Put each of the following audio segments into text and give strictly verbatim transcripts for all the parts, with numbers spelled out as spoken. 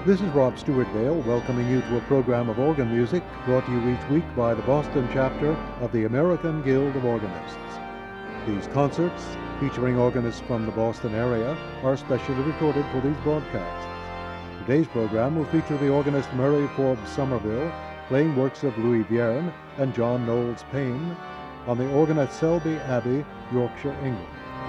This is Rob Stewart Vale welcoming you to a program of organ music brought to you each week by the Boston chapter of the American Guild of Organists. These concerts, featuring organists from the Boston area, are specially recorded for these broadcasts. Today's program will feature the organist Murray Forbes Somerville playing works of Louis Vierne and John Knowles Paine on the organ at Selby Abbey, Yorkshire, England.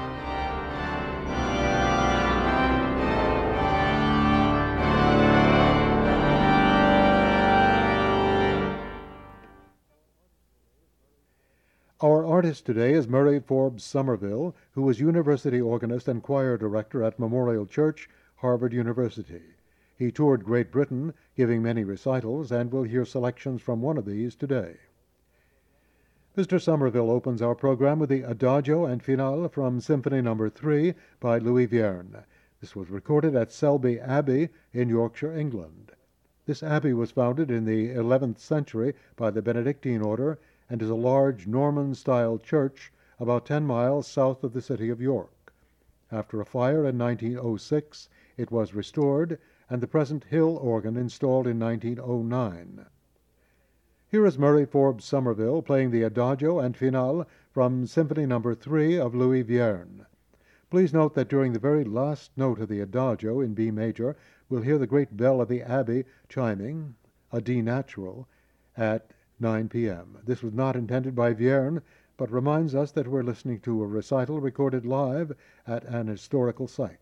Our artist today is Murray Forbes Somerville, who was university organist and choir director at Memorial Church, Harvard University. He toured Great Britain, giving many recitals, and we'll hear selections from one of these today. Mister Somerville opens our program with the Adagio and Finale from Symphony Number three by Louis Vierne. This was recorded at Selby Abbey in Yorkshire, England. This abbey was founded in the eleventh century by the Benedictine order and is a large Norman-style church about ten miles south of the city of York. After a fire in nineteen oh six, it was restored, and the present hill organ installed in nineteen oh nine. Here is Murray Forbes Somerville playing the Adagio and Finale from Symphony Number three of Louis Vierne. Please note that during the very last note of the Adagio in B major, we'll hear the great bell of the Abbey chiming, a D natural, at nine p.m. This was not intended by Vierne, but reminds us that we're listening to a recital recorded live at an historical site.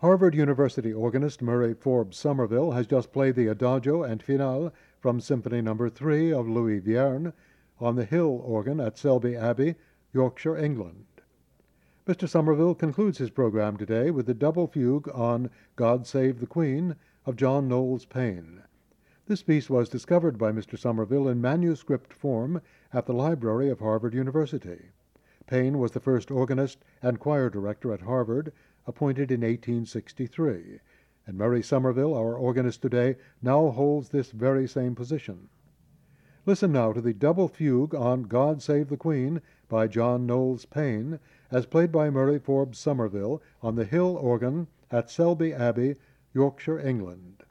Harvard University organist Murray Forbes Somerville has just played the Adagio and Finale from Symphony Number three of Louis Vierne on the Hill organ at Selby Abbey, Yorkshire, England. Mister Somerville concludes his program today with the double fugue on God Save the Queen of John Knowles Paine. This piece was discovered by Mister Somerville in manuscript form at the library of Harvard University. Paine was the first organist and choir director at Harvard, appointed in eighteen sixty-three, and Murray Somerville, our organist today, now holds this very same position. Listen now to the double fugue on God Save the Queen by John Knowles Paine, as played by Murray Forbes Somerville on the Hill organ at Selby Abbey, Yorkshire, England.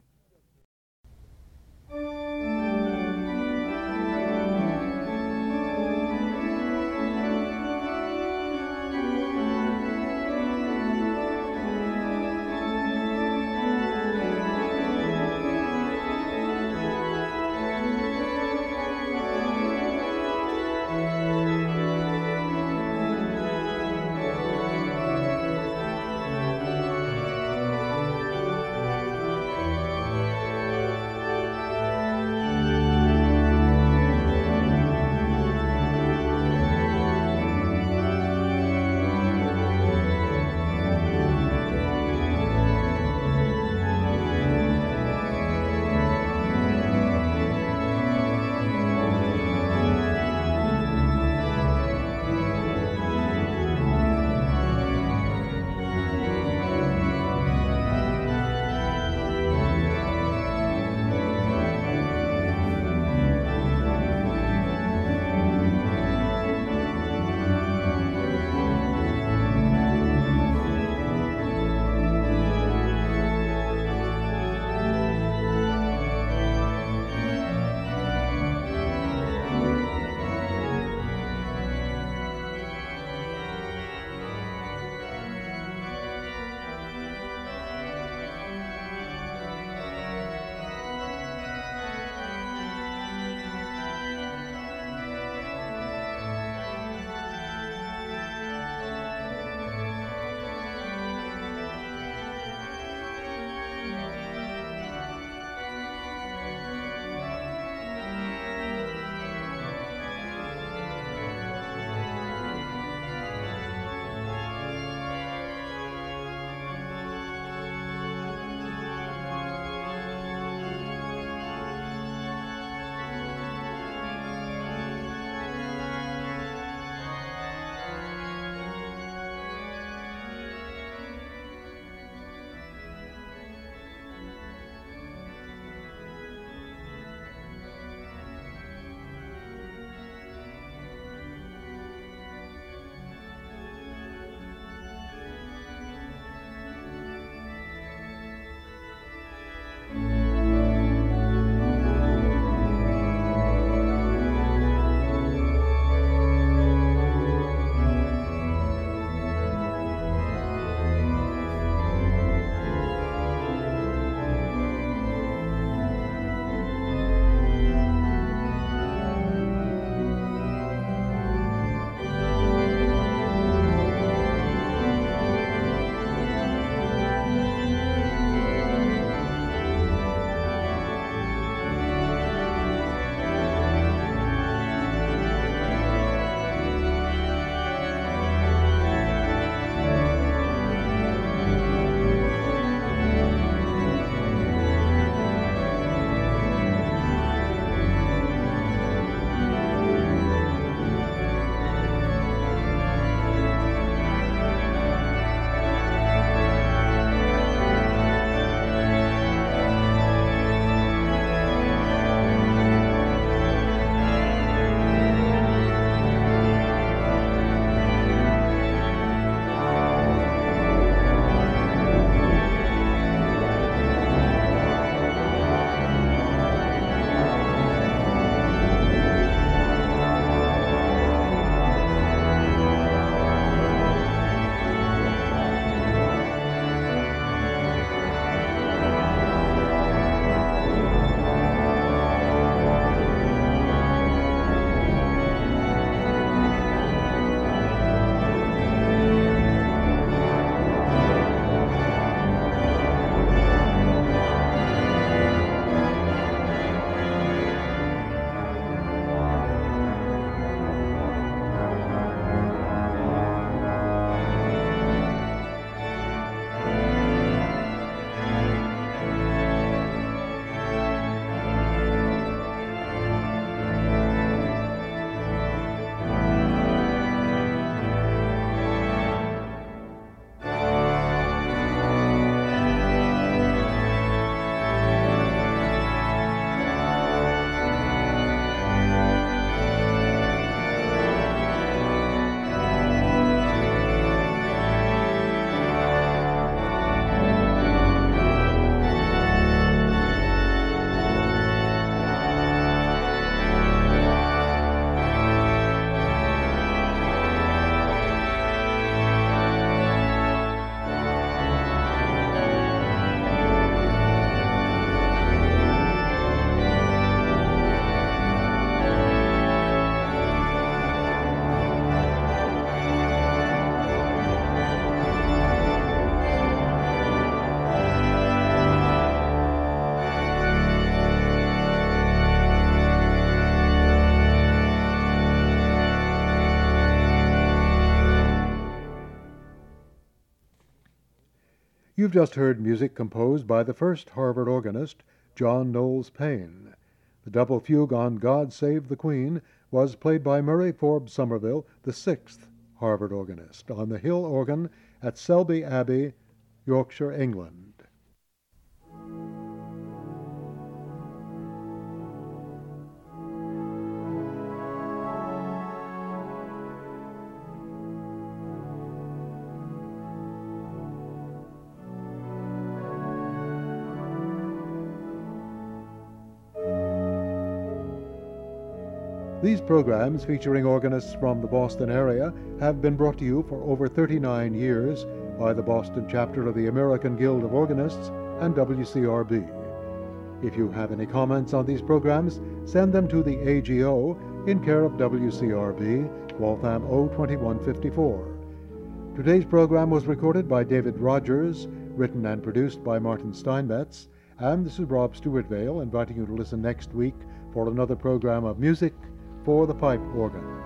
You've just heard music composed by the first Harvard organist, John Knowles Paine. The double fugue on God Save the Queen was played by Murray Forbes Somerville, the sixth Harvard organist, on the Hill organ at Selby Abbey, Yorkshire, England. These programs, featuring organists from the Boston area, have been brought to you for over thirty-nine years by the Boston chapter of the American Guild of Organists and W C R B. If you have any comments on these programs, send them to the A G O in care of W C R B, Waltham O twenty-one fifty-four. Today's program was recorded by David Rogers, written and produced by Martin Steinmetz, and this is Rob Stewart-Vale inviting you to listen next week for another program of music for the pipe organ.